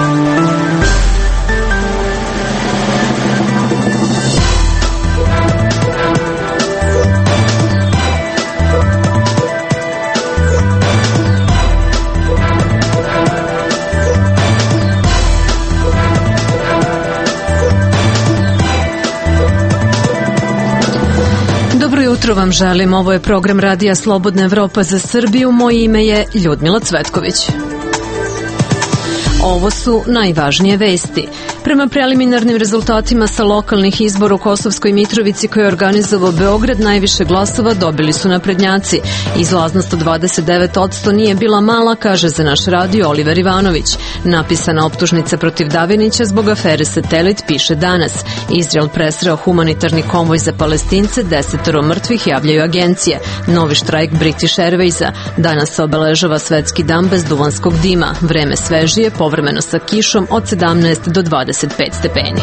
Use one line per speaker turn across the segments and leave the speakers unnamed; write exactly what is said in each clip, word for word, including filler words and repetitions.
Jutro vam želim, ovo je program Radija Slobodna Evropa za Srbiju, moje ime je Ljudmila Cvetković. Ovo su najvažnije vesti. Prema preliminarnim rezultatima sa lokalnih izbora u Kosovskoj Mitrovici koje je organizovao Beograd, najviše glasova dobili su naprednjaci. Izlaznost od dvadeset devet posto nije bila mala, kaže za naš radio Oliver Ivanović. Napisana optužnica protiv Davinića zbog afere Satelit piše danas. Izrael presreo humanitarni konvoj za Palestince, desetoro mrtvih javljaju agencije. Novi štrajk British Airwaysa. Danas se obeležava svetski dan bez duvanskog dima. Vreme svežije, povremeno sa kišom od sedamnaest do dvadeset pet stepeni.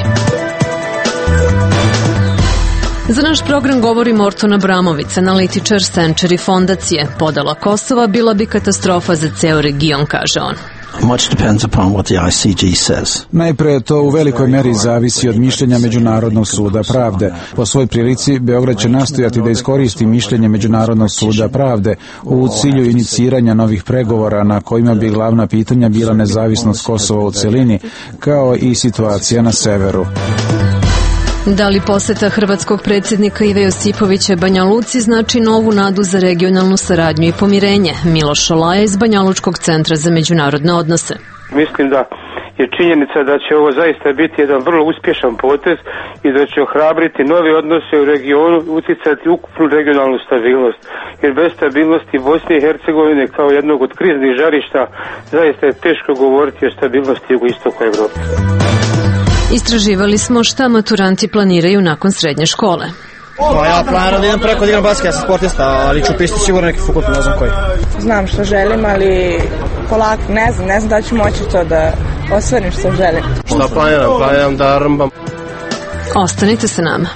Za naš program govori Morton Abramović, analitičar Century fondacije. Podela Kosova bila bi katastrofa za ceo region, kaže on.
Much depends upon what the I C G says.
Najpre to u velikoj meri zavisi od mišljenja Međunarodnog suda pravde. Po svoj prilici, Beograd će nastojati da iskoristi mišljenje Međunarodnog suda pravde u cilju iniciranja novih pregovora na kojima bi glavna pitanja bila nezavisnost Kosova u celini, kao i situacija na severu.
Da li poseta hrvatskog predsjednika Ive Josipovića Banja Luci znači novu nadu za regionalnu saradnju i pomirenje? Miloš Šolaja iz Banjalučkog centra za međunarodne odnose.
Mislim da je činjenica da će ovo zaista biti jedan vrlo uspješan potez i da će ohrabriti nove odnose u regionu, uticati ukupnu regionalnu stabilnost. Jer bez stabilnosti Bosne i Hercegovine kao jednog od kriznih žarišta zaista je teško govoriti o stabilnosti jugoistoka Evrope.
Istraživali smo šta maturanti planiraju nakon srednje škole.
Pa ja planiram da idem preko da igram basket, ja sam sportista, ali ću pisati sigurno neki fakultet, ne znam koji.
Znam što želim, ali polako, ne znam, ne znam da ću moći to da ostvarim što želim.
Šta planiram? Planiram da rmbam.
Ostanite sa nama.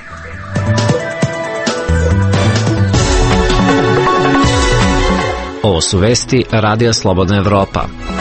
Ovo su vesti Radija Slobodna Evropa.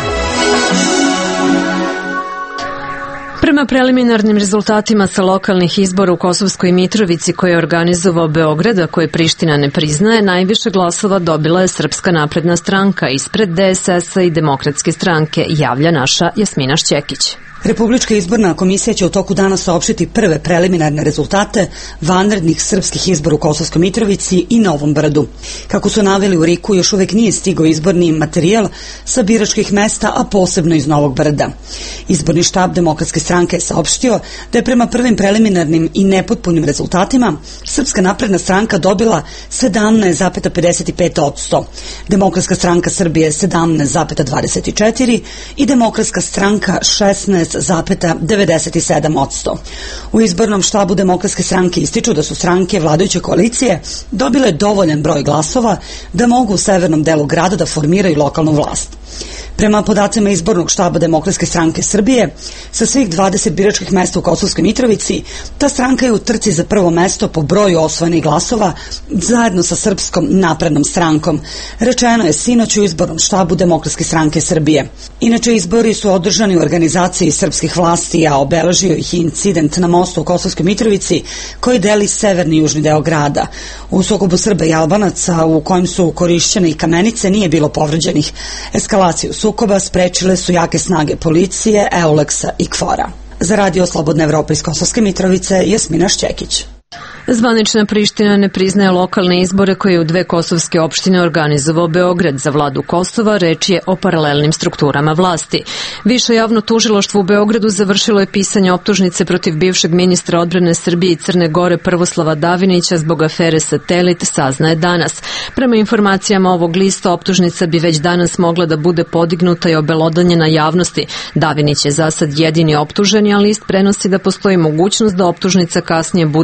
Prema preliminarnim rezultatima sa lokalnih izbora u Kosovskoj Mitrovici koje je organizovao Beograd, a koje Priština ne priznaje, najviše glasova dobila je Srpska napredna stranka ispred D S S-a i Demokratske stranke, javlja naša Jasmina Šćekić.
Republička izborna komisija će u toku dana saopštiti prve preliminarne rezultate vanrednih srpskih izbora u Kosovskoj Mitrovici i Novom Brdu. Kako su naveli u Riku, još uvek nije stigao izborni materijal sa biračkih mesta, a posebno iz Novog Brda. Izborni štab Demokratske stranke je saopštio da je prema prvim preliminarnim i nepotpunim rezultatima Srpska napredna stranka dobila sedamnaest zarez pedeset pet posto, Demokratska stranka Srbije sedamnaest zarez dvadeset četiri i Demokratska stranka šesnaest zarez devedeset sedam posto. U izbornom štabu Demokratske stranke ističu da su stranke vladajuće koalicije dobile dovoljan broj glasova da mogu u severnom delu grada da formiraju lokalnu vlast. Prema podacima izbornog štaba Demokratske stranke Srbije, sa svih dvadeset biračkih mesta u Kosovskoj Mitrovici, ta stranka je u trci za prvo mesto po broju osvojenih glasova zajedno sa Srpskom naprednom strankom. Rečeno je sinoć u izbornom štabu Demokratske stranke Srbije. Inače, izbori su održani u organizaciji srpskih vlasti, a obeležio ih incident na mostu u Kosovskoj Mitrovici koji deli severni i južni deo grada. U sukobu Srba i Albanaca, u kojem su korišćene i kamenice, nije bilo povređenih. Eskalaciju sukoba sprečile su jake snage policije, Euleksa i Kfora. Za Radio Slobodna Evropa iz Kosovske Mitrovice, Jasmina Šćekić.
Zvanična Priština ne priznaje lokalne izbore koje je u dve kosovske opštine organizovao Beograd. Za vladu Kosova reč je o paralelnim strukturama vlasti. Više javno tužilaštvo u Beogradu završilo je pisanje optužnice protiv bivšeg ministra odbrane Srbije i Crne Gore Prvoslava Davinića zbog afere Satelit, saznaje danas. Prema informacijama ovog lista, optužnica bi već danas mogla da bude podignuta i obelodanjena javnosti. Davinić je za sad jedini optuženi, a list prenosi da postoji mogućnost da optužnica kasnije bude proširena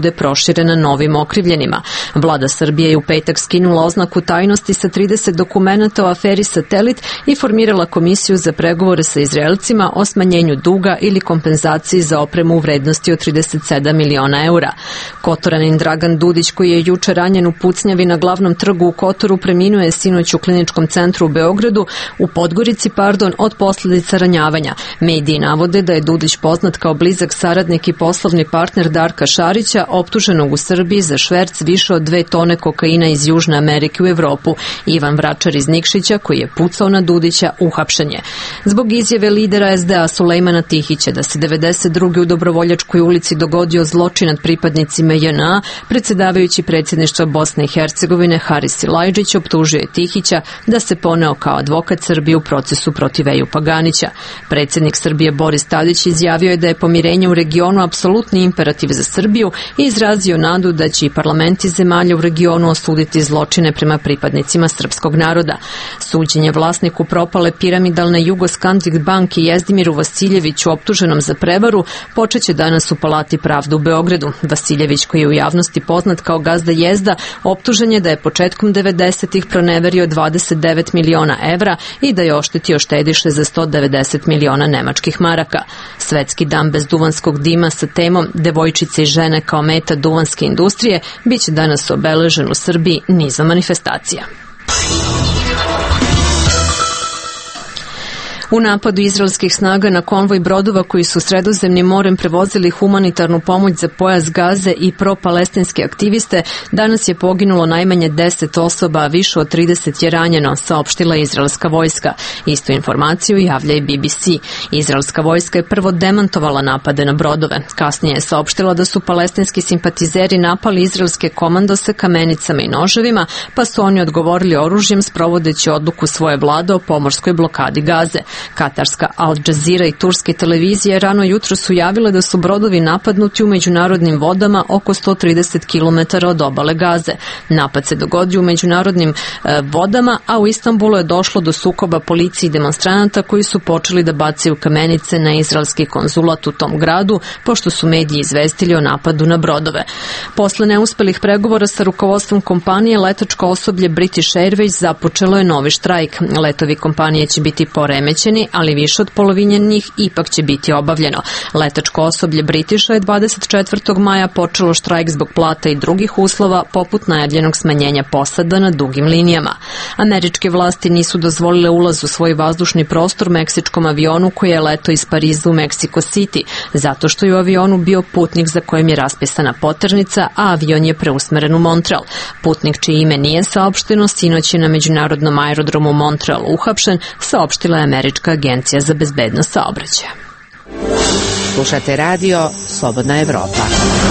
proširena novim okrivljenima. Vlada Srbije je u petak skinula oznaku tajnosti sa trideset dokumenata o aferi Satelit i formirala komisiju za pregovore sa Izraelcima o smanjenju duga ili kompenzaciji za opremu u vrednosti od trideset sedam miliona eura. Kotoranin Dragan Dudić, koji je juče ranjen u pucnjavi na glavnom trgu u Kotoru, preminuo je sinoć u Kliničkom centru u Beogradu, u Podgorici, pardon, od posljedica ranjavanja. Mediji navode da je Dudić poznat kao blizak saradnik i poslovni partner Darka Šarića, optuženog u Srbiji za šverc više od dve tone kokaina iz Južne Amerike u Evropu. Ivan Vračar iz Nikšića, koji je pucao na Dudića, uhapšen je. Zbog izjave lidera es de a Sulejmana Tihića da se devedeset druge u Dobrovoljačkoj ulici dogodio zločin nad pripadnicima je en a, predsjedavajući predsjedništva Bosne i Hercegovine Haris Silajđić optužio je Tihića da se poneo kao advokat Srbije u procesu protiv Ejupa Ganića. Predsjednik Srbije Boris Tadić izjavio je da je pomirenje u regionu apsolutni imperativ za Srbiju i izrazio nadu da će i parlamenti zemalja u regionu osuditi zločine prema pripadnicima srpskog naroda. Suđenje vlasniku propale piramidalne Jugoskandik banke Jezdimiru Vasiljeviću optuženom za prevaru počeće danas u Palati pravde u Beogradu. Vasiljević, koji je u javnosti poznat kao gazda Jezda, optužen je da je početkom devedesetih proneverio dvadeset devet miliona evra i da je oštetio štediše za sto devedeset miliona nemačkih maraka. Svetski dan bez duvanskog dima sa temom devojčice i žene kao meta duvanske industrije biće danas obeležen u Srbiji nizom manifestacija. U napadu izraelskih snaga na konvoj brodova koji su Sredozemnim morem prevozili humanitarnu pomoć za pojas Gaze i pro-palestinske aktiviste, danas je poginulo najmanje deset osoba, a više od trideset je ranjeno, saopštila izraelska vojska. Istu informaciju javlja i be be ce. Izraelska vojska je prvo demantovala napade na brodove. Kasnije je saopštila da su palestinski simpatizeri napali izraelske komandose kamenicama i noževima, pa su oni odgovorili oružjem sprovodeći odluku svoje vlade o pomorskoj blokadi Gaze. Katarska Al Jazeera i turske televizije rano jutro su javile da su brodovi napadnuti u međunarodnim vodama oko sto trideset kilometara od obale Gaze. Napad se dogodio u međunarodnim e, vodama, a u Istanbulu je došlo do sukoba policije i demonstranata koji su počeli da bacaju kamenice na izraelski konzulat u tom gradu, pošto su mediji izvestili o napadu na brodove. Posle neuspelih pregovora sa rukovodstvom kompanije, letačko osoblje British Airways započelo je novi štrajk. Letovi kompanije će biti poremećeni, ali više od polovine njih ipak će biti obavljeno. Letačko osoblje Britisha je dvadeset četvrtog maja počelo štrajk zbog plata i drugih uslova, poput najavljenog smanjenja posada na dugim linijama. Američke vlasti nisu dozvolile ulaz u svoj vazdušni prostor meksičkom avionu koji je letao iz Pariza u Mexico City, zato što je u avionu bio putnik za kojim je raspisana poternica, a avion je preusmeren u Montreal. Putnik čije ime nije saopšteno, sinoć je na međunarodnom aerodromu Montreal uhapšen, saopštila je Američka agencija za bezbednost saobraćaja.
Slušate radio Slobodna Evropa.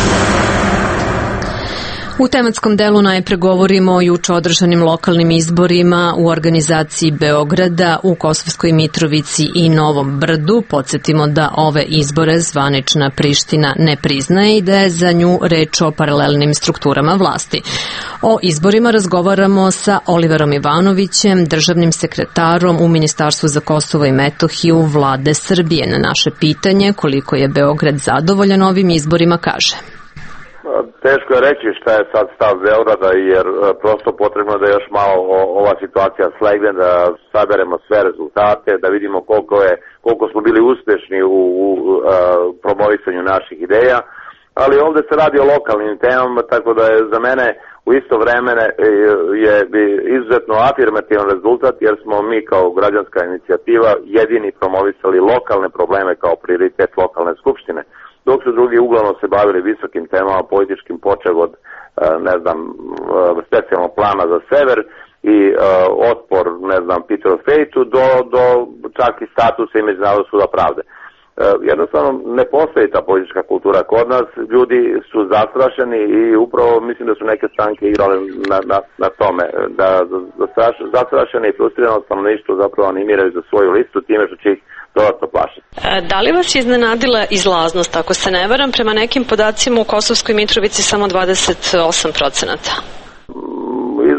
U tematskom delu najpre govorimo o juče održanim lokalnim izborima u organizaciji Beograda, u Kosovskoj Mitrovici i Novom Brdu. Podsjetimo da ove izbore zvanična Priština ne priznaje i da je za nju reč o paralelnim strukturama vlasti. O izborima razgovaramo sa Oliverom Ivanovićem, državnim sekretarom u Ministarstvu za Kosovo i Metohiju Vlade Srbije. Na naše pitanje koliko je Beograd zadovoljan ovim izborima kaže:
Teško je reći šta je sad stav Beograda, jer prosto potrebno da još malo ova situacija slegne, da saberemo sve rezultate, da vidimo koliko je, koliko smo bili uspešni u, u a, promovisanju naših ideja, ali ovde se radi o lokalnim temama, tako da je za mene u isto vreme je izuzetno afirmativan rezultat, jer smo mi kao građanska inicijativa jedini promovisali lokalne probleme kao prioritet lokalne skupštine, dok su drugi uglavnom se bavili visokim temama, političkim, počev od, ne znam, specijalnog plana za sever i uh, otpor, ne znam, Peteru Fejtu do, do čak i statusa i Međunarodnog suda pravde. Uh, jednostavno ne postoji ta politička kultura kod nas, ljudi su zastrašeni i upravo mislim da su neke stranke igrale na, na, na tome, da zastrašeni i frustrirano stanovništvo zapravo animiraju za svoju listu time što će ih dodatno plašiti.
Da li vas iznenadila izlaznost, ako se ne varam, prema nekim podacima u Kosovskoj Mitrovici samo dvadeset osam procenata?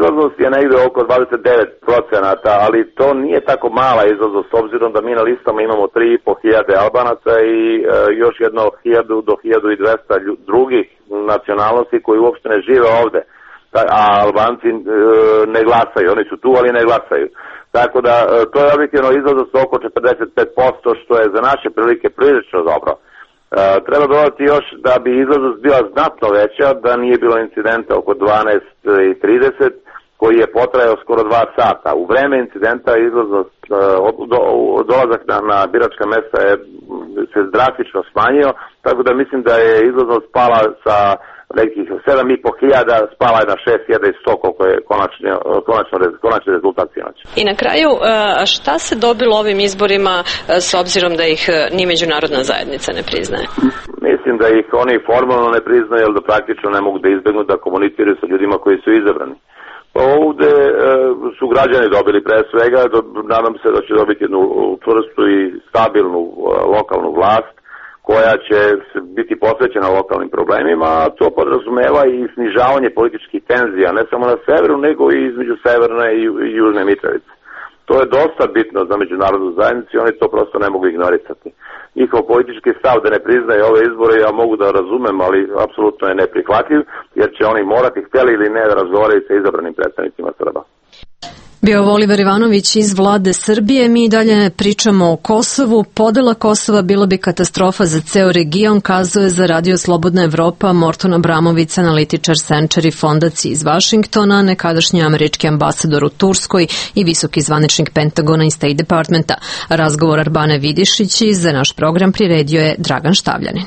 izlaznost je negde oko dvadeset devet procenata, ali to nije tako mala izlaznost, s obzirom da mi na listama imamo tri i po hiljade Albanaca i e, još jedno hiljadu do hiljadu i dvesta drugih nacionalnosti koji uopšte ne žive ovde, a Albanci e, ne glasaju, oni su tu ali ne glasaju. Tako da e, to je objektivno izlaznost oko četrdeset pet posto, što je za naše prilike prilično dobro. Uh, treba dodati još da bi izlaznost bila znatno veća da nije bilo incidenta oko dvanaest i trideset koji je potrajao skoro dva sata. U vreme incidenta izlaznost, uh, do, dolazak na, na biračka mesta je se drastično smanjio, tako da mislim da je izlaznost pala sa nekih sedam i po hiljada, spala je na šest hiljada i sto koliko je konačni, konačno, konačni rezultat sinoć.
I na kraju, šta se dobilo ovim izborima s obzirom da ih ni međunarodna zajednica ne priznaje?
Mislim da ih oni formalno ne priznaju, jer da praktično ne mogu da izbegnu da komuniciraju sa ljudima koji su izabrani. Ovde e, su građani dobili pre svega, do, nadam se da će dobiti jednu čvrstu i stabilnu e, lokalnu vlast koja će biti posvećena lokalnim problemima, a to podrazumeva i snižavanje političkih tenzija, ne samo na severu, nego i između severne i južne Mitrovice. To je dosta bitno za međunarodnu zajednicu i oni to prosto ne mogu ignorisati. Njihov politički stav da ne priznaje ove izbore ja mogu da razumem, ali apsolutno je neprihvatljiv, jer će oni morati, htjeli ili ne, da razgovaraju sa izabranim predstavnicima Srba.
Bio Oliver Ivanović iz vlade Srbije. Mi dalje pričamo o Kosovu. Podela Kosova bila bi katastrofa za ceo region, kazuje za Radio Slobodna Evropa Morton Abramović, analitičar Century fondacije iz Vašingtona, nekadašnji američki ambasador u Turskoj i visoki zvaničnik Pentagona i State Departmenta. Razgovor Arbane Vidišić za naš program priredio je Dragan Štavljanin.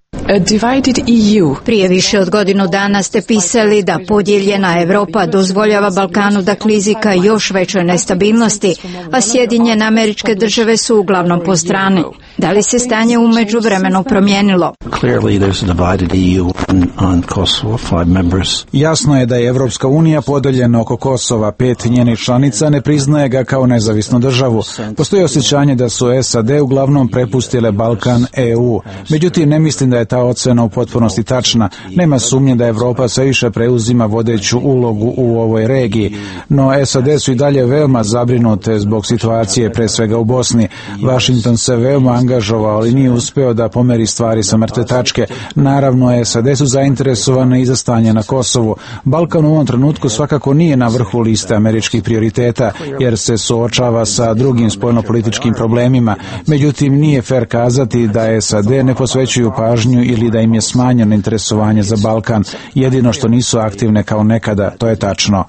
Prije više od godinu dana ste pisali da podijeljena Evropa dozvoljava Balkanu da klizi ka još većoj nestabilnosti, a Sjedinjene Američke Države su uglavnom po strani. Da li se stanje u međuvremenu promijenilo?
Jasno je da je Evropska unija podeljena oko Kosova. Pet njenih članica ne priznaje ga kao nezavisnu državu. Postoji osjećanje da su S A D uglavnom prepustile Balkan E U. Međutim, ne mislim da je ta ocena u potpunosti tačna. Nema sumnje da Evropa sve više preuzima vodeću ulogu u ovoj regiji. No S A D su i dalje veoma zabrinute zbog situacije, pre svega u Bosni. Washington se veoma angažovao, ali nije uspeo da pomeri stvari sa mrtve tačke. Naravno, S A D su zainteresovane i za stanje na Kosovu. Balkan u ovom trenutku svakako nije na vrhu liste američkih prioriteta, jer se suočava sa drugim spoljnopolitičkim problemima. Međutim, nije fer kazati da S A D ne posvećuju pažnju ili da im je smanjeno interesovanje za Balkan. Jedino što nisu aktivne kao nekada, to je tačno.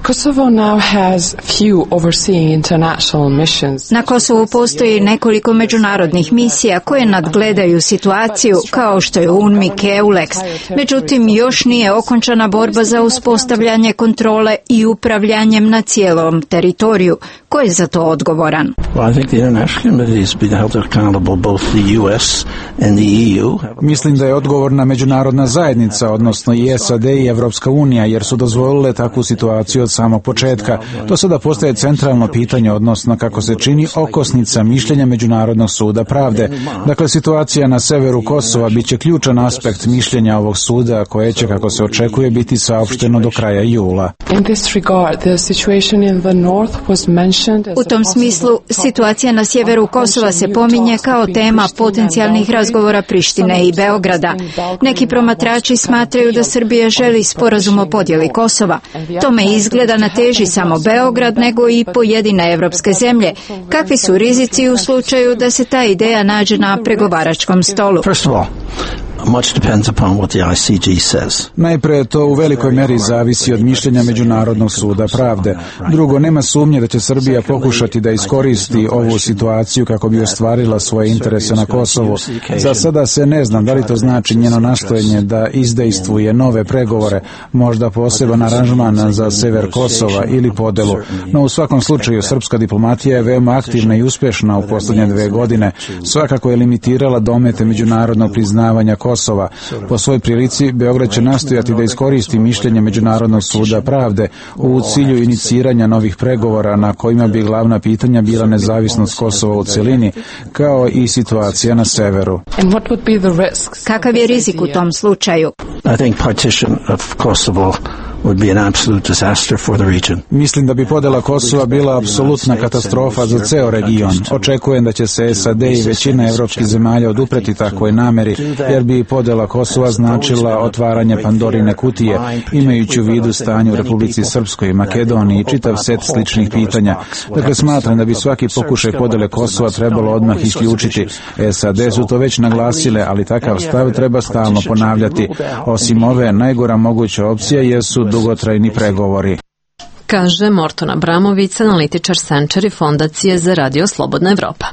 Na Kosovu postoji nekoliko međunarodnih misija koje nadgledaju situaciju, kao što je UNMIK, EULEX. Međutim, još nije okončana borba za uspostavljanje kontrole i upravljanjem na cijelom teritoriju. Ko je za to odgovoran?
Mislim da je odgovorna međunarodna zajednica, odnosno i S A D i Evropska unija, jer su dozvolile takvu situaciju od samog početka. To sada postaje centralno pitanje, odnosno, kako se čini, okosnica mišljenja Međunarodnog suda pravde. Dakle, situacija na severu Kosova biće ključan aspekt mišljenja ovog suda, koje će, kako se očekuje, biti saopšteno do kraja jula.
U tom smislu, situacija na sjeveru Kosova se pominje kao tema potencijalnih razgovora Prištine i Beograda. Neki promatrači smatraju da Srbija želi sporazum o podjeli Kosova. Tome izgleda na teži samo Beograd, nego i pojedine evropske zemlje. Kakvi su rizici u slučaju da se ta ideja nađe na pregovaračkom stolu?
Much depends upon what the I C G says.
Najpre to u velikoj meri zavisi od mišljenja Međunarodnog suda pravde. Drugo, nema sumnje da će Srbija pokušati da iskoristi ovu situaciju kako bi ostvarila svoje interese na Kosovu. Za sada se ne znam da li to znači njeno nastojenje da izdejstvuje nove pregovore, možda poseban aranžman za sever Kosova ili podelu. No u svakom slučaju srpska diplomatija je veoma aktivna i uspješna u posljednje dve godine. Svakako je limitirala domete međunarodnog priznavanja Kosova. Po svoj prilici, Beograd će nastojati da iskoristi mišljenje Međunarodnog suda pravde u cilju iniciranja novih pregovora na kojima bi glavna pitanja bila nezavisnost Kosova u celini, kao i situacija na severu.
Kakav je rizik u tom slučaju?
I think partition of Kosovo would be an absolute disaster for the region.
Mislim da bi podela Kosova bila apsolutna katastrofa za ceo region. Očekujem da će se S A D i većina evropskih zemalja odupreti takvoj nameri, jer bi podela Kosova značila otvaranje Pandorine kutije, imajući u vidu stanje u Republici Srpskoj i Makedoniji i čitav set sličnih pitanja. Dakle, smatram da bi svaki pokušaj podele Kosova trebalo odmah isključiti. S A D su to već naglasile, ali takav stav treba stalno ponavljati. Osim ove, najgora moguća opcija jesu dugotrajni pregovori.
Kaže Morton Abramović, analitičar Senčari Fondacije za Radio Slobodna Evropa.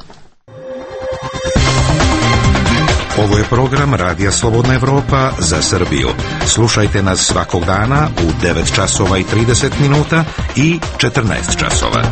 Ovo je program Radija Slobodna Evropa za Srbiju. Slušajte nas svakog dana u devet časova i trideset minuta i četrnaest časova.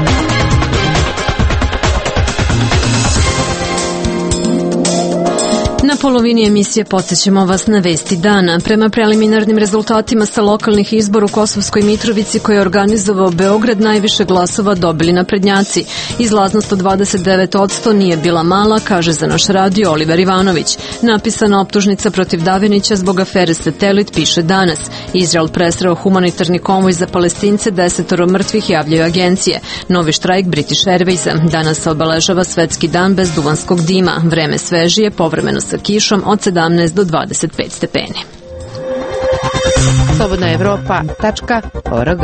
Na polovini emisije podsjećamo vas na vesti dana. Prema preliminarnim rezultatima sa lokalnih izbora u Kosovskoj Mitrovici koje je organizovao Beograd, najviše glasova dobili naprednjaci. Izlaznost od dvadeset devet posto nije bila mala, kaže za naš radio Oliver Ivanović. Napisana optužnica protiv Davinića zbog afere Satelit piše danas. Izrael presreo humanitarni konvoj za Palestince, desetoro mrtvih javljaju agencije. Novi štrajk British Airwaysa. Danas se obeležava svetski dan bez duvanskog dima. Vreme svežije, povremeno sa kišom od sedamnaest do dvadeset pet stepeni.
slobodna evropa tačka org.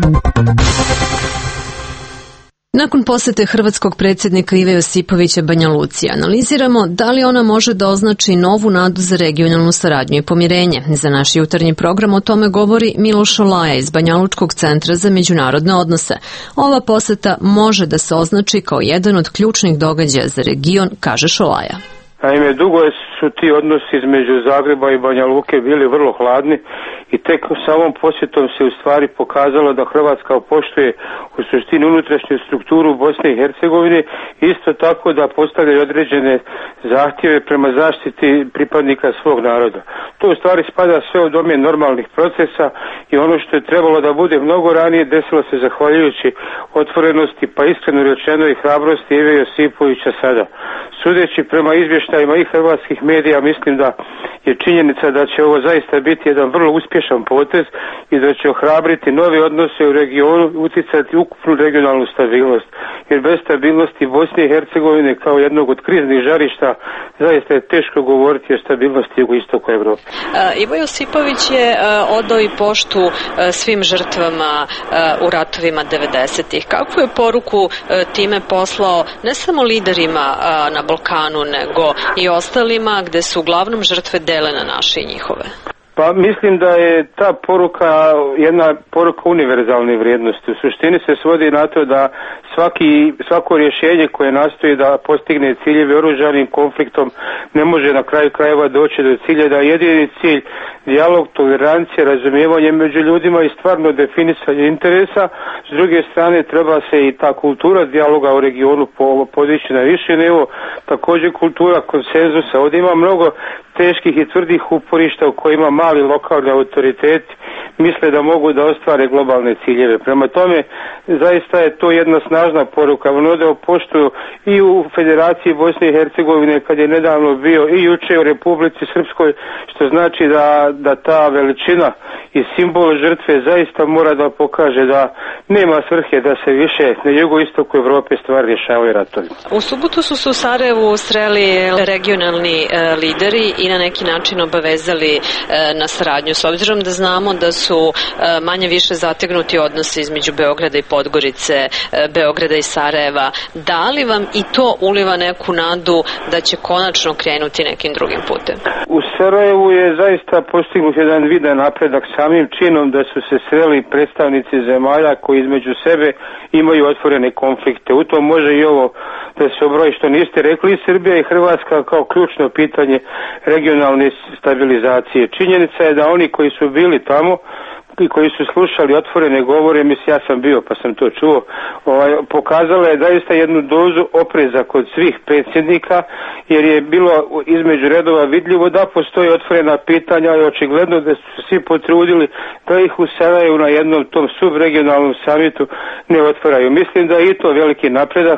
Nakon posete hrvatskog predsjednika Ive Josipovića Banja Luci, analiziramo da li ona može da označi novu nadu za regionalnu saradnju i pomirenje. Za naš jutarnji program o tome govori Miloš Olaja iz Banjalučkog centra za međunarodne odnose. Ova poseta može da se označi kao jedan od ključnih događaja za region, kaže Šolaja.
Naime, dugo su ti odnosi između Zagreba i Banja Luke bili vrlo hladni i tek samom posjetom se u stvari pokazalo da Hrvatska poštuje u suštini unutrašnju strukturu Bosne i Hercegovine, isto tako da postavljaju određene zahtjeve prema zaštiti pripadnika svog naroda. To u stvari spada sve u domen normalnih procesa i ono što je trebalo da bude mnogo ranije desilo se zahvaljujući otvorenosti, pa iskreno rečeno i hrabrosti Ive Josipovića sada. Sudeći prema izvještajima i hrvatskih medija, mislim da je činjenica da će ovo zaista biti jedan vrlo uspješan potez i da će ohrabriti nove odnose u regionu, uticati ukupnu regionalnu stabilnost. Jer bez stabilnosti Bosne i Hercegovine kao jednog od kriznih žarišta zaista je teško govoriti o stabilnosti jugoistoka Evrope.
Ivo Josipović je odao i poštu svim žrtvama u ratovima devedesetih. Kakvu je poruku time poslao ne samo liderima na Balkanu, nego i ostalima gde su uglavnom žrtve dele na naše i njihove?
Pa mislim da je ta poruka jedna poruka univerzalne vrijednosti. U suštini se svodi na to da svaki, svako rješenje koje nastoji da postigne ciljeve oružanim konfliktom ne može na kraju krajeva doći do cilja, da je jedini cilj dijalog, tolerancija, razumijevanje među ljudima i stvarno definisanje interesa. S druge strane treba se i ta kultura dijaloga u regionu podići na više nivo, također kultura konsenzusa. Ovdje ima mnogo teških i tvrdih uporišta u kojima mali lokalni autoriteti misle da mogu da ostvare globalne ciljeve. Prema tome, zaista je to jedna snažna poruka. Ono da poštuju i u Federaciji Bosne i Hercegovine kad je nedavno bio i juče u Republici Srpskoj, što znači da, da ta veličina i simbol žrtve zaista mora da pokaže da nema svrhe da se više na jugoistoku Evrope stvari rješavaju ratovi.
U subotu su se u Sarajevu sreli regionalni e, lideri i na neki način obavezali e, na saradnju, s obzirom da znamo da su e, manje više zategnuti odnosi između Beograda i Podgorice, e, Beograda i Sarajeva. Da li vam i to uliva neku nadu da će konačno krenuti nekim drugim putem?
U Sarajevu je zaista postignut jedan vidan napredak samim činom da su se sreli predstavnici zemalja koji između sebe imaju otvorene konflikte. U tom može i ovo da se obroji što niste rekli, Srbija i Hrvatska kao ključno pitanje regionalne stabilizacije. Činjenica je da oni koji su bili tamo i koji su slušali otvorene govore, mislim ja sam bio pa sam to čuo, ovaj, pokazala je zaista jednu dozu opreza kod svih predsjednika, jer je bilo između redova vidljivo da postoje otvorena pitanja i očigledno da su svi potrudili da ih u Sarajevu na jednom tom subregionalnom samitu ne otvaraju. Mislim da je i to veliki napredak,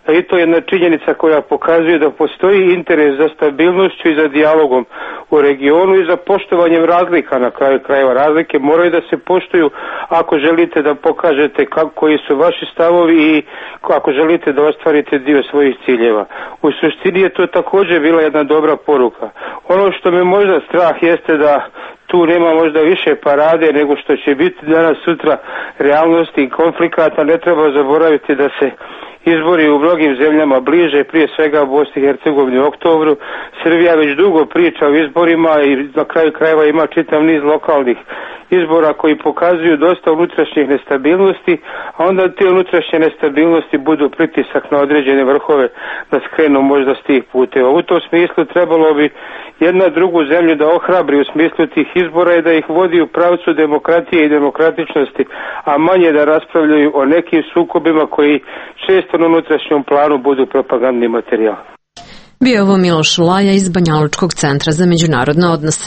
i to je jedna činjenica koja pokazuje da postoji interes za stabilnošću i za dijalogom u regionu i za poštovanjem razlika. Na kraju krajeva razlike moraju da se poštuju ako želite da pokažete kako, koji su vaši stavovi i ako želite da ostvarite dio svojih ciljeva. U suštini je to također bila jedna dobra poruka. Ono što me možda strah jeste da tu nema možda više parade nego što će biti danas sutra realnosti i konflikata. Ne treba zaboraviti da se izbori u mnogim zemljama bliže, prije svega u Bosni i Hercegovini u oktobru. Srbija već dugo priča o izborima i na kraju krajeva ima čitav niz lokalnih izbora koji pokazuju dosta unutrašnjih nestabilnosti, a onda te unutrašnje nestabilnosti budu pritisak na određene vrhove da skrenu možda s tih puteva. U tom smislu trebalo bi jedna drugu zemlju da ohrabri u smislu tih izbora i da ih vodi u pravcu demokratije i demokratičnosti, a manje da raspravljaju o nekim sukobima koji često na unutrašnjom planu budu propagandni materijal.
Bio je ovo Miloš Laja iz Banjalučkog centra za međunarodne odnose.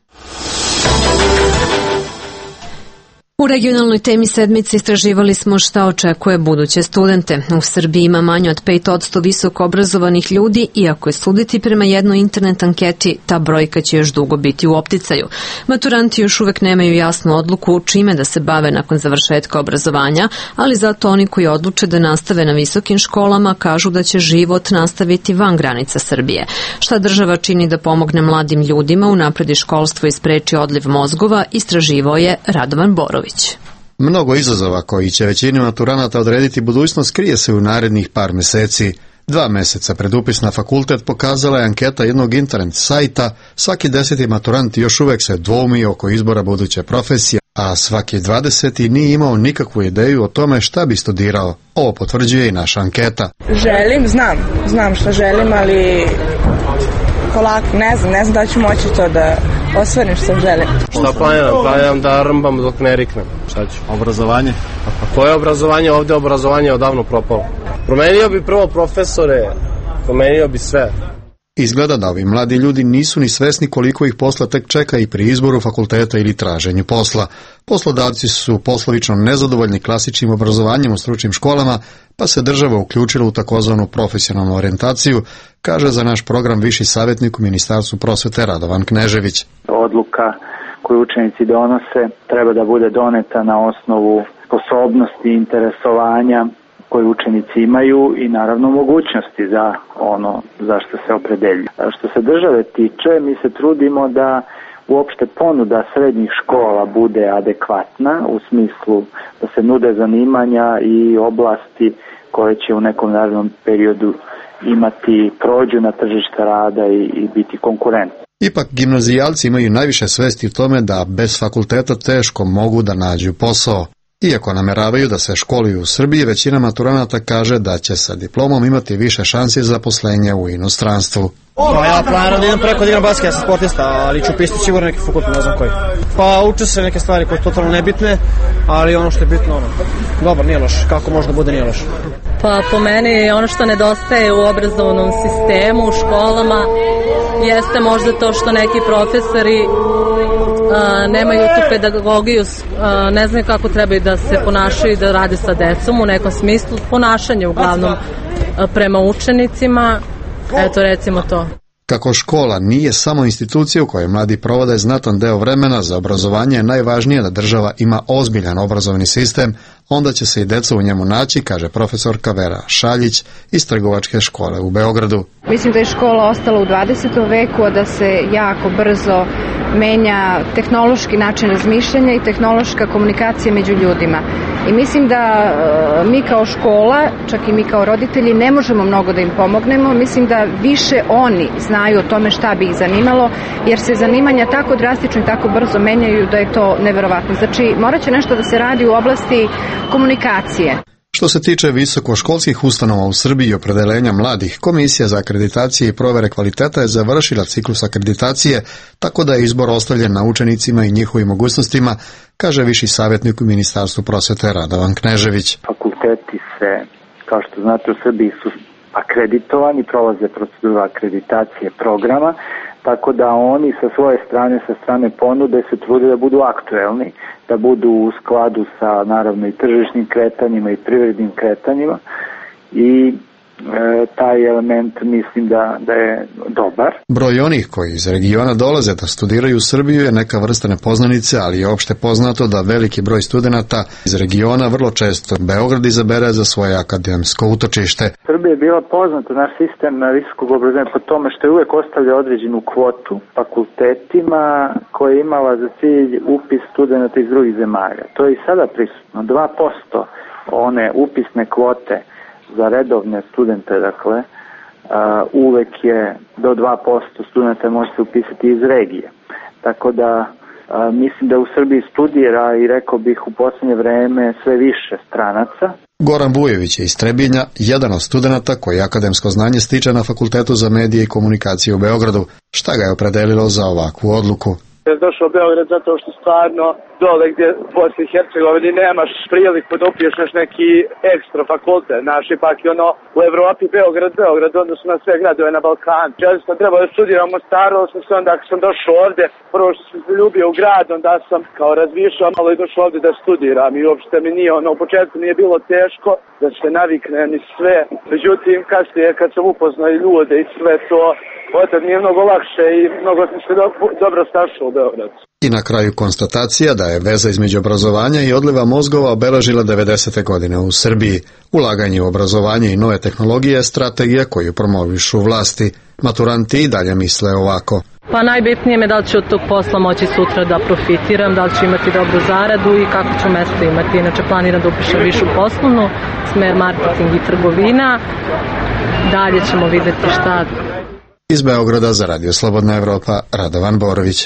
U regionalnoj temi sedmice istraživali smo šta očekuje buduće studente. U Srbiji ima manje od pet posto visoko obrazovanih ljudi, iako je suditi prema jednoj internet anketi, ta brojka će još dugo biti u opticaju. Maturanti još uvek nemaju jasnu odluku čime da se bave nakon završetka obrazovanja, ali zato oni koji odluče da nastave na visokim školama kažu da će život nastaviti van granica Srbije. Šta država čini da pomogne mladim ljudima, unapredi školstvo i spreči odliv mozgova, istraživao je Radovan Borović.
Mnogo izazova koji će većini maturanata odrediti budućnost krije se u narednih par meseci. Dva meseca pred upis na fakultet pokazala je anketa jednog internet sajta. Svaki deseti maturant još uvek se dvoumi oko izbora buduće profesije, a svaki dvadeseti nije imao nikakvu ideju o tome šta bi studirao. Ovo potvrđuje i naša anketa.
Želim, znam, znam što želim, ali polako, ne znam, ne znam da ću moći to da ostvarim što želim.
Šta planiram? Planiram da rmbam dok ne riknem. Šta ću?
Obrazovanje?
A koje obrazovanje? Ovdje obrazovanje je odavno propalo. Promenio bi prvo profesore, promenio bi sve.
Izgleda da ovi mladi ljudi nisu ni svesni koliko ih posla tek čeka i pri izboru fakulteta ili traženju posla. Poslodavci su poslovično nezadovoljni klasičnim obrazovanjem u stručnim školama, pa se država uključila u takozvanu profesionalnu orijentaciju, kaže za naš program viši savjetnik u Ministarstvu prosvete Radovan Knežević.
Odluka koju učenici donose treba da bude doneta na osnovu sposobnosti, interesovanja koje učenici imaju i naravno mogućnosti za ono za što se opredeljuju. Što se države tiče, mi se trudimo da uopšte ponuda srednjih škola bude adekvatna u smislu da se nude zanimanja i oblasti koje će u nekom narednom periodu imati prođu na tržište rada i, i biti konkurentni.
Ipak gimnazijalci imaju najviše svesti u tome da bez fakulteta teško mogu da nađu posao. Iako nameravaju da se školuju u Srbiji, većina maturanata kaže da će sa diplomom imati više šansi za zaposlenje u inostranstvu.
Pa ja planiram da idem preko da igram basket, ja sam sportista, ali ću pisati sigurno neki fakultet, ne znam koji. Pa uče se neke stvari koje su totalno nebitne, ali ono što je bitno, ono, dobar, nije loš, kako može da bude nije loš.
Pa po meni ono što nedostaje u obrazovnom sistemu, u školama, jeste možda to što neki profesori a, nemaju tu pedagogiju, a, ne znaju kako trebaju da se ponašaju i da rade sa decom u nekom smislu, ponašanje uglavnom a, prema učenicima. Eto, recimo to.
Kako škola nije samo institucija u kojoj mladi provode znatan deo vremena, za obrazovanje je najvažnije da država ima ozbiljan obrazovni sistem, onda će se i deca u njemu naći, kaže profesorka Vera Šaljić iz Trgovačke škole u Beogradu.
Mislim da je škola ostala u dvadesetom veku, a da se jako brzo menja tehnološki način razmišljanja i tehnološka komunikacija među ljudima. I mislim da e, mi kao škola, čak i mi kao roditelji, ne možemo mnogo da im pomognemo. Mislim da više oni znaju o tome šta bi ih zanimalo, jer se zanimanja tako drastično i tako brzo menjaju da je to neverovatno. Znači, morat će nešto da se radi u oblasti komunikacije.
Što se tiče visokoškolskih ustanova u Srbiji i opredeljenja mladih, Komisija za akreditacije i provere kvaliteta je završila ciklus akreditacije, tako da je izbor ostavljen na učenicima i njihovim mogućnostima, kaže viši savjetnik u Ministarstvu prosvete Radovan Knežević.
Fakulteti se, kao što znate, u Srbiji su akreditovani, prolaze proceduru akreditacije programa, tako da oni sa svoje strane, sa strane ponude se trude da budu aktuelni, da budu u skladu sa naravno i tržišnim kretanjima i privrednim kretanjima i taj element mislim da, da je dobar.
Broj onih koji iz regiona dolaze da studiraju u Srbiju je neka vrsta nepoznanice, ali je opšte poznato da veliki broj studenata iz regiona vrlo često Beograd izabere za svoje akademsko utočište.
Srbija je bila poznata, naš sistem visokog obrazovanja, po tome što je uvek ostavljao određenu kvotu fakultetima koja je imala za cilj upis studenata iz drugih zemalja. To je i sada prisutno. dva posto one upisne kvote za redovne studente, dakle, uh, uvek je do dva posto studenta može se upisati iz regije. Tako da uh, mislim da u Srbiji studira i rekao bih u poslednje vreme sve više stranaca.
Goran Vujević je iz Trebinja, jedan od studenta koji akademsko znanje stiče na Fakultetu za medije i komunikacije u Beogradu. Šta ga je opredelilo za ovakvu odluku?
Došao u Beograd zato što stvarno dole gdje u Bosni i Hercegovini nemaš priliku da upiješ neki ekstra fakultet, znaš, ipak je ono u Evropi Beograd, Beograd, odnosno na sve gradove na Balkanu. Ja sam trebao da studiram u Staru, sam se onda, ako sam došao ovdje, prvo što sam se ljubio u grad, onda sam kao razmišljao malo i došao ovdje da studiram i uopšte mi nije, ono, u početku nije bilo teško da se naviknem i sve. Međutim, kasnije kad sam upoznao i ljude i sve to, otad mi je mnogo lakše i mnogo sam se do, dobro stašao u Beogradu.
I na kraju konstatacija da je veza između obrazovanja i odliva mozgova obeležila devedesete godine u Srbiji. Ulaganje u obrazovanje i nove tehnologije je strategija koju promovišu vlasti. Maturanti i dalje misle ovako.
Pa najbitnije me da li ću od tog posla moći sutra da profitiram, da li ću imati dobru zaradu i kako ću mesto imati. Inače planiram da upišem višu poslovnu, smer marketing i trgovina. Dalje ćemo vidjeti šta.
Iz Beograda za Radio Slobodna Evropa, Radovan Borović.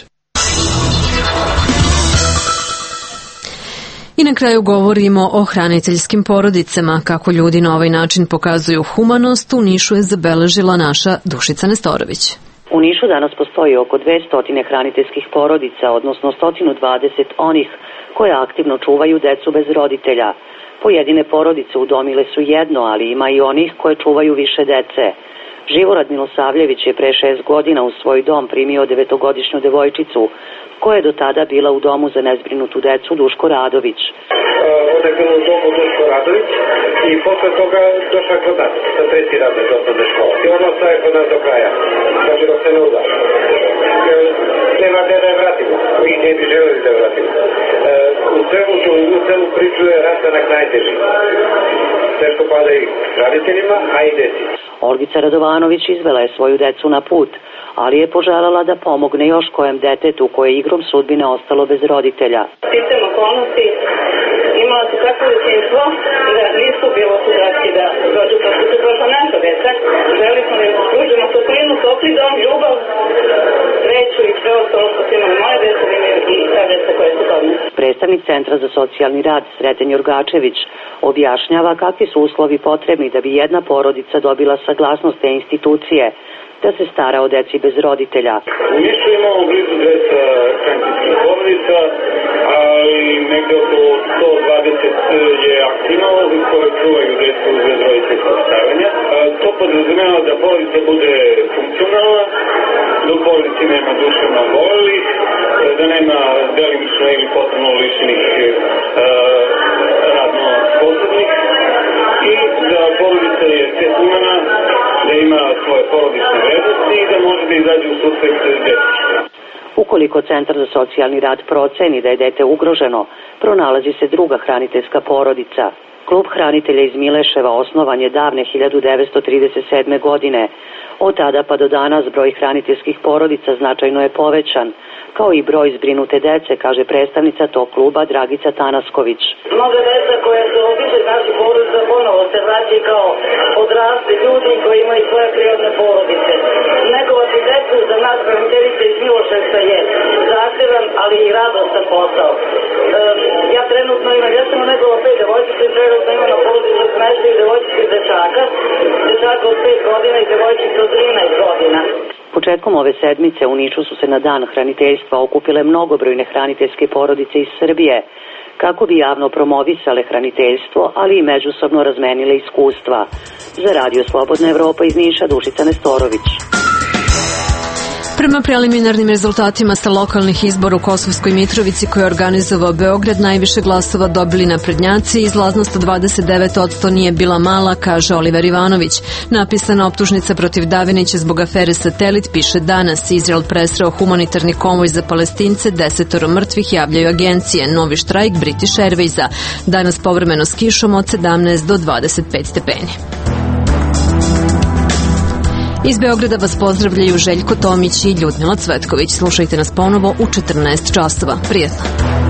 I na kraju govorimo o hraniteljskim porodicama. Kako ljudi na ovaj način pokazuju humanost, u Nišu je zabeležila naša Dušica Nestorović.
U Nišu danas postoji oko dvesta hraniteljskih porodica, odnosno sto dvadeset onih koje aktivno čuvaju decu bez roditelja. Pojedine porodice udomile su jedno, ali ima i onih koje čuvaju više dece. Živorad Milosavljević je pre šest godina u svoj dom primio devetogodišnju devojčicu, koja je do tada bila u domu za nezbrinutu decu Duško Radović.
Ona je bila u domu Duško Radović i posle toga došla kod nas, sa treći razred osnovne škole. I ona ostaje kod nas do kraja, znači dok se ne uda. Nema gde da je vratimo, mi ne bi želeli da je vratimo. U celu, u celu priču je rastanak najteži. Teško pada i roditeljima, a i deci.
Olgica Radovanović izvela je svoju decu na put, ali je poželjela da pomogne još kojem detetu koje je igrom sudbine ostalo bez roditelja.
Sistem okolnosti imala su takvo djetinjstvo da nisu bilo su dati da dođu kao što se prošla naša deca. Želi smo da im pružimo toplinu, topli dom, ljubav, sreću i sve ostalo što su imali moje deca i ta deca koje su kod nas.
Predstavnik Centra za socijalni rad Sreten Jorgačević objašnjava kakvi su uslovi potrebni da bi jedna porodica dobila saglasnost te institucije da se stara o deci bez roditelja.
U Nišu imamo blizu dvesta hraniteljskih porodica, ali negde oko sto dvadeset je aktivno koje čuvaju decu bez roditeljskog staranja. To podrazumeva da porodica bude funkcionalna, da u porodici nema duševno obolelih, da nema delimično ili potpuno lišenih radno sposobnih i da porodica je humana, da ima svoje porodične vrednosti i da može da izađe u susret deci.
Ukoliko Centar za socijalni rad proceni da je dete ugroženo, pronalazi se druga hraniteljska porodica. Klub hranitelja iz Mileševa osnovan je davne hiljadu devetsto trideset sedme. godine. Od tada pa do danas broj hraniteljskih porodica značajno je povećan, kao i broj zbrinute dece, kaže predstavnica tog kluba Dragica Tanasković.
Mnoga deca koje se običe naši porodica ponovo se vraća kao odrasli ljudi koji imaju svoje prirodne porodice. Negovati decu za nas hraniteljice iz Miloševca je zahtevan, ali i radostan posao. Um, ja trenutno imam, ja sam u negovo pet devojčica i trenutno imam na porodicu smeštaju devojčice i dečaka, dečaka od pet godina i devojčice od trinaest godina.
Početkom ove sedmice u Nišu su se na dan hraniteljstva okupile mnogobrojne hraniteljske porodice iz Srbije, kako bi javno promovisale hraniteljstvo, ali i međusobno razmenile iskustva. Za Radio Slobodna Evropa iz Niša, Dušica Nestorović.
Prema preliminarnim rezultatima sa lokalnih izbora u Kosovskoj Mitrovici koje je organizovao Beograd, najviše glasova dobili naprednjaci i izlaznost od dvadeset devet posto nije bila mala, kaže Oliver Ivanović. Napisana optužnica protiv Davinića zbog afere Satelit piše danas. Izrael presreo humanitarni konvoj za Palestince, desetoro mrtvih, javljaju agencije. Novi štrajk British Airwaysa. Danas povremeno s kišom od sedamnaest do dvadeset pet stepeni. Iz Beograda vas pozdravljaju Željko Tomić i Ljudmila Cvetković. Slušajte nas ponovo u četrnaest časova. Prijetno.